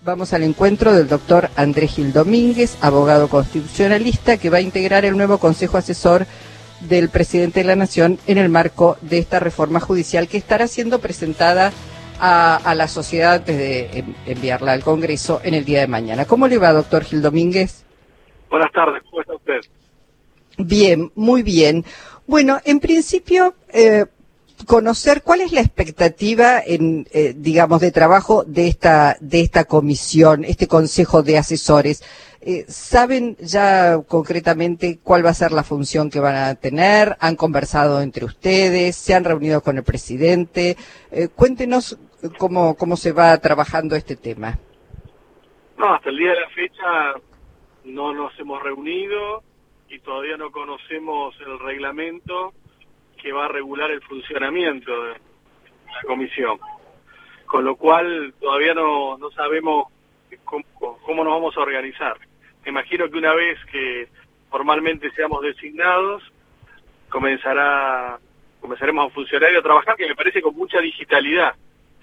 Vamos al encuentro del doctor Andrés Gil Domínguez, abogado constitucionalista, que va a integrar el nuevo Consejo Asesor del Presidente de la Nación en el marco de esta reforma judicial que estará siendo presentada a la sociedad antes de enviarla al Congreso en el día de mañana. ¿Cómo le va, doctor Gil Domínguez? Buenas tardes, ¿cómo está usted? Bien, muy bien. Bueno, en principio, conocer cuál es la expectativa digamos, de trabajo de esta comisión, este consejo de asesores. ¿Saben ya concretamente cuál va a ser la función que van a tener? ¿Han conversado entre ustedes? ¿Se han reunido con el presidente? Cuéntenos cómo se va trabajando este tema. No, hasta el día de la fecha no nos hemos reunido y todavía no conocemos el reglamento que va a regular el funcionamiento de la comisión, con lo cual todavía no sabemos cómo nos vamos a organizar. Me imagino que una vez que formalmente seamos designados, comenzaremos a funcionar y a trabajar, que me parece con mucha digitalidad,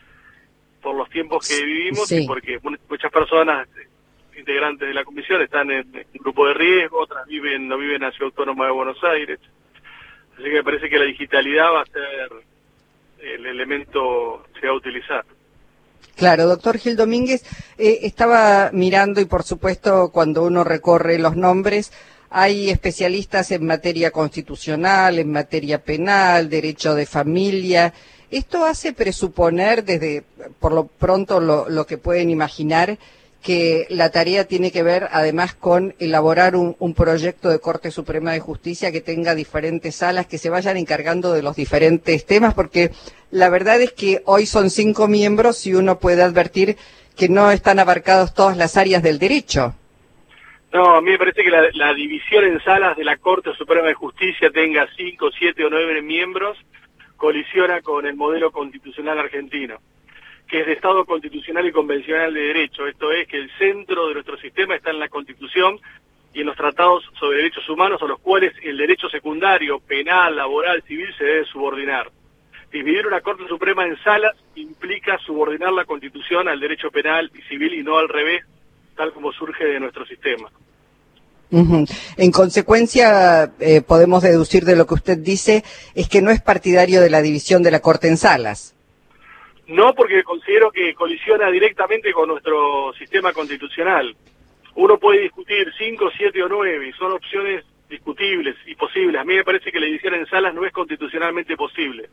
por los tiempos que vivimos, sí. Y porque muchas personas integrantes de la comisión están en grupo de riesgo, otras no viven en la Ciudad Autónoma de Buenos Aires. Así que me parece que la digitalidad va a ser el elemento que se va a utilizar. Claro, doctor Gil Domínguez, estaba mirando y por supuesto cuando uno recorre los nombres, hay especialistas en materia constitucional, en materia penal, derecho de familia. Esto hace presuponer, por lo pronto lo que pueden imaginar, que la tarea tiene que ver además con elaborar un proyecto de Corte Suprema de Justicia que tenga diferentes salas que se vayan encargando de los diferentes temas, porque la verdad es que hoy son 5 miembros y uno puede advertir que no están abarcadas todas las áreas del derecho. No, a mí me parece que la división en salas de la Corte Suprema de Justicia tenga 5, 7 o 9 miembros colisiona con el modelo constitucional argentino, que es de Estado constitucional y convencional de derecho. Esto es que el centro de nuestro sistema está en la Constitución y en los tratados sobre derechos humanos, a los cuales el derecho secundario, penal, laboral, civil, se debe subordinar. Dividir una Corte Suprema en salas implica subordinar la Constitución al derecho penal y civil y no al revés, tal como surge de nuestro sistema. En consecuencia, podemos deducir de lo que usted dice, es que no es partidario de la división de la Corte en salas. No, porque considero que colisiona directamente con nuestro sistema constitucional. Uno puede discutir 5, 7 o 9, y son opciones discutibles y posibles. A mí me parece que la división en salas no es constitucionalmente posible.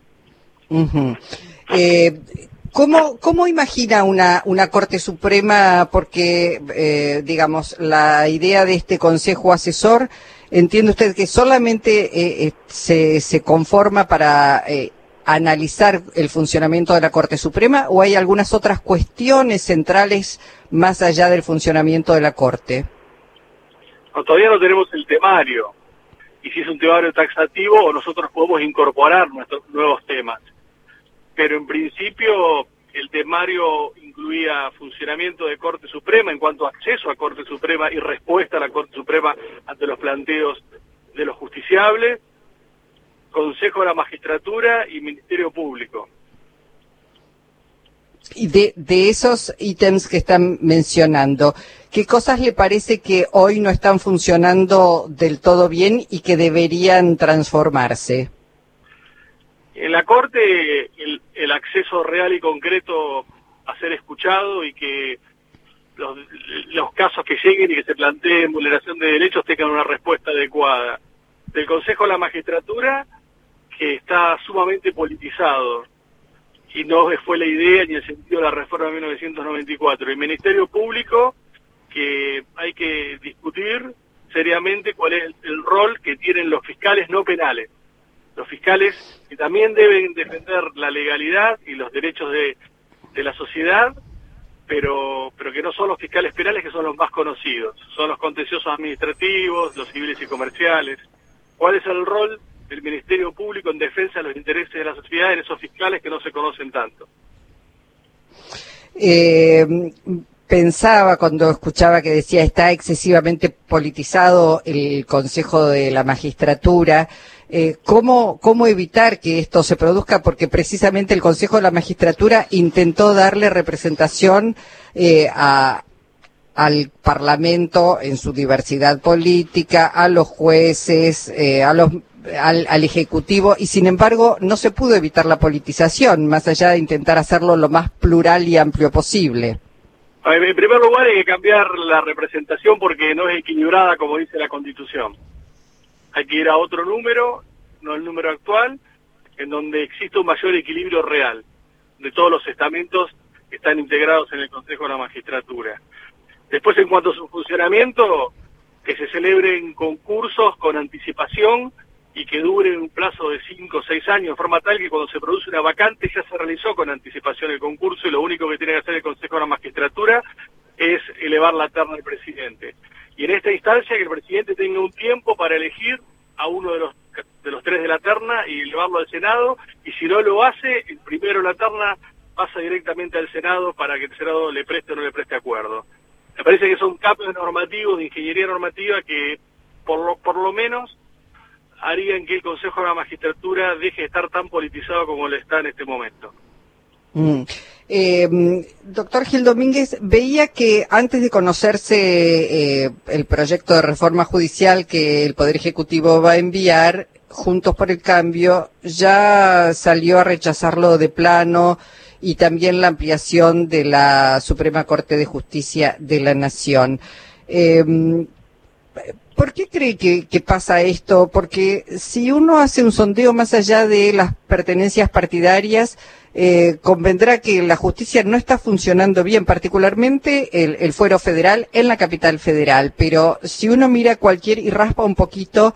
¿Cómo imagina una Corte Suprema? Porque, digamos, la idea de este Consejo Asesor, ¿entiende usted que solamente se conforma para analizar el funcionamiento de la Corte Suprema, o hay algunas otras cuestiones centrales más allá del funcionamiento de la Corte? No, todavía no tenemos el temario, y si es un temario taxativo, nosotros podemos incorporar nuestros nuevos temas. Pero en principio el temario incluía funcionamiento de Corte Suprema en cuanto a acceso a Corte Suprema y respuesta a la Corte Suprema ante los planteos de los justiciables, Consejo de la Magistratura y Ministerio Público. Y de esos ítems que están mencionando, ¿qué cosas le parece que hoy no están funcionando del todo bien y que deberían transformarse? En la Corte, el acceso real y concreto a ser escuchado y que los casos que lleguen y que se planteen vulneración de derechos tengan una respuesta adecuada. Del Consejo de la Magistratura, que está sumamente politizado, y no fue la idea ni el sentido de la reforma de 1994. El Ministerio Público, que hay que discutir seriamente cuál es el rol que tienen los fiscales no penales. Los fiscales que también deben defender la legalidad y los derechos de la sociedad, pero que no son los fiscales penales, que son los más conocidos. Son los contenciosos administrativos, los civiles y comerciales. ¿Cuál es el rol del Ministerio Público en defensa de los intereses de la sociedad en esos fiscales que no se conocen tanto? pensaba cuando escuchaba que decía está excesivamente politizado el Consejo de la Magistratura. ¿Cómo evitar que esto se produzca? Porque precisamente el Consejo de la Magistratura intentó darle representación al Parlamento en su diversidad política, a los jueces, al Ejecutivo, y sin embargo no se pudo evitar la politización, más allá de intentar hacerlo lo más plural y amplio posible. En primer lugar hay que cambiar la representación porque no es equilibrada como dice la Constitución. Hay que ir a otro número, no el número actual, en donde existe un mayor equilibrio real de todos los estamentos que están integrados en el Consejo de la Magistratura. Después, en cuanto a su funcionamiento, que se celebren concursos con anticipación y que duren un plazo de 5 o 6 años, de forma tal que cuando se produce una vacante ya se realizó con anticipación el concurso y lo único que tiene que hacer el Consejo de la Magistratura es elevar la terna del presidente. Y en esta instancia que el presidente tenga un tiempo para elegir a uno de los 3 de la terna y elevarlo al Senado, y si no lo hace, el primero de la terna pasa directamente al Senado para que el Senado le preste o no le preste acuerdo. Me parece que son cambios normativos, de ingeniería normativa, que por lo menos harían que el Consejo de la Magistratura deje de estar tan politizado como lo está en este momento. Doctor Gil Domínguez, veía que antes de conocerse el proyecto de reforma judicial que el Poder Ejecutivo va a enviar, Juntos por el Cambio ya salió a rechazarlo de plano, y también la ampliación de la Suprema Corte de Justicia de la Nación. ¿Por qué cree que pasa esto? Porque si uno hace un sondeo más allá de las pertenencias partidarias, convendrá que la justicia no está funcionando bien, particularmente el fuero federal en la capital federal, pero si uno mira cualquier y raspa un poquito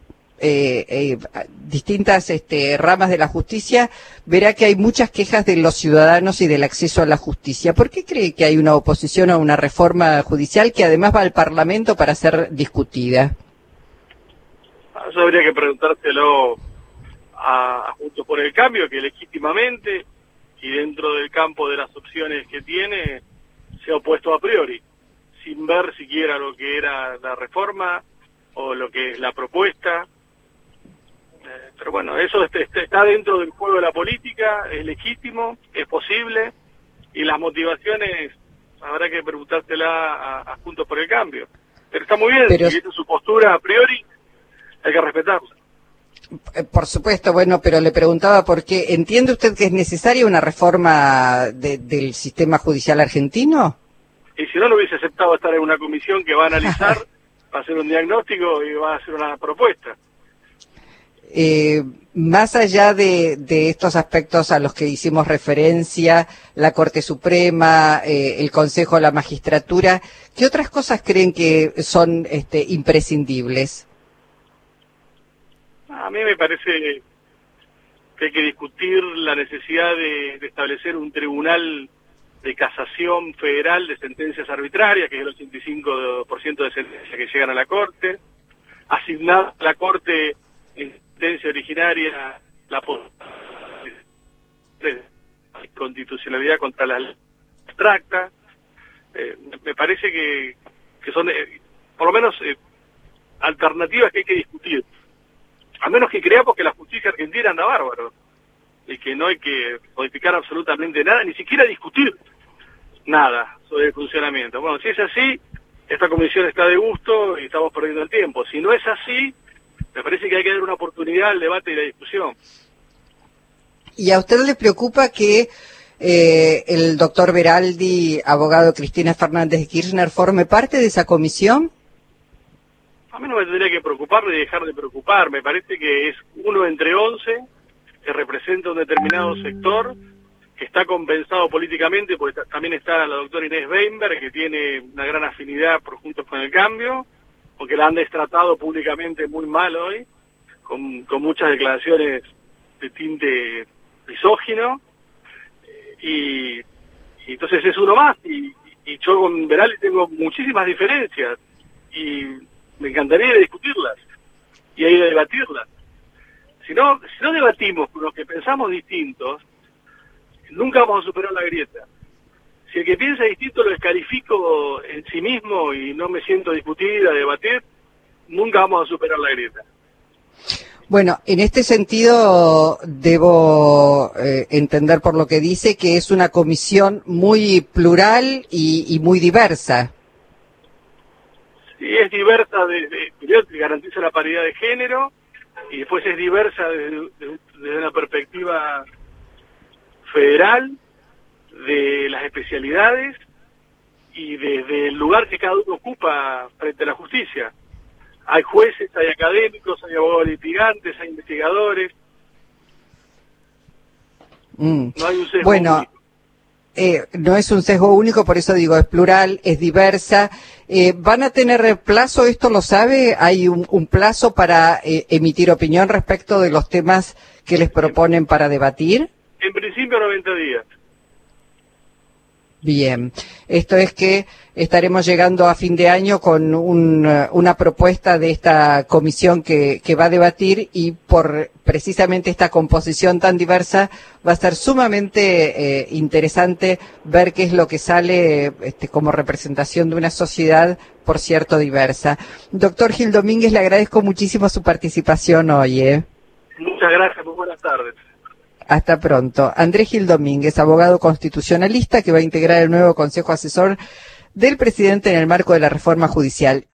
distintas ramas de la justicia, verá que hay muchas quejas de los ciudadanos y del acceso a la justicia. ¿Por qué cree que hay una oposición a una reforma judicial que además va al Parlamento para ser discutida? Eso habría que preguntárselo a Juntos por el Cambio, que legítimamente y dentro del campo de las opciones que tiene se ha opuesto a priori, sin ver siquiera lo que era la reforma o lo que es la propuesta. Pero bueno, eso está dentro del juego de la política, es legítimo, es posible, y las motivaciones habrá que preguntársela a Juntos por el Cambio. Pero está muy bien, si esa es su postura a priori, hay que respetarla. Por supuesto, bueno, pero le preguntaba porque ¿entiende usted que es necesaria una reforma del sistema judicial argentino? Y si no, no hubiese aceptado estar en una comisión que va a analizar, va a hacer un diagnóstico y va a hacer una propuesta. Más allá de estos aspectos a los que hicimos referencia, la Corte Suprema, el Consejo de la Magistratura, ¿qué otras cosas creen que son imprescindibles? A mí me parece que hay que discutir la necesidad de establecer un tribunal de casación federal de sentencias arbitrarias, que es el 85% de sentencias que llegan a la Corte, asignar a la Corte en sentencia originaria la constitucionalidad contra la ley abstracta. Me parece que son, por lo menos, alternativas que hay que discutir. A menos que creamos que la justicia argentina anda bárbaro y que no hay que modificar absolutamente nada, ni siquiera discutir nada sobre el funcionamiento. Bueno, si es así, esta comisión está de gusto y estamos perdiendo el tiempo. Si no es así, me parece que hay que dar una oportunidad al debate y la discusión. ¿Y a usted le preocupa que el doctor Beraldi, abogado Cristina Fernández de Kirchner, forme parte de esa comisión? A mí no me tendría que preocupar ni dejar de preocupar. Me parece que es uno entre 11 que representa un determinado sector, que está compensado políticamente, porque también está la doctora Inés Weinberg, que tiene una gran afinidad por Juntos con el Cambio, porque la han destratado públicamente muy mal hoy, con muchas declaraciones de tinte misógino, y entonces es uno más, y yo con Beraldi tengo muchísimas diferencias, y me encantaría discutirlas, y ahí debatirlas. Si no debatimos con los que pensamos distintos, nunca vamos a superar la grieta. Si el que piensa distinto lo descalifico en sí mismo y no me siento a discutir, a debatir, nunca vamos a superar la grieta. Bueno, en este sentido debo entender por lo que dice que es una comisión muy plural y muy diversa. Sí, es diversa, primero garantiza la paridad de género y después es diversa desde una perspectiva federal, de las especialidades y desde el lugar que cada uno ocupa frente a la justicia. Hay jueces, hay académicos, hay abogados litigantes, hay investigadores. No hay un sesgo único. No es un sesgo único, por eso digo, es plural, es diversa. ¿Van a tener plazo? ¿Esto lo sabe? ¿Hay un plazo para emitir opinión respecto de los temas que les proponen para debatir? En principio 90 días. Bien, esto es que estaremos llegando a fin de año con una propuesta de esta comisión que va a debatir y por precisamente esta composición tan diversa va a ser sumamente interesante ver qué es lo que sale como representación de una sociedad, por cierto, diversa. Doctor Gil Domínguez, le agradezco muchísimo su participación hoy. Muchas gracias, muy buenas tardes. Hasta pronto. Andrés Gil Domínguez, abogado constitucionalista que va a integrar el nuevo Consejo Asesor del Presidente en el marco de la reforma judicial.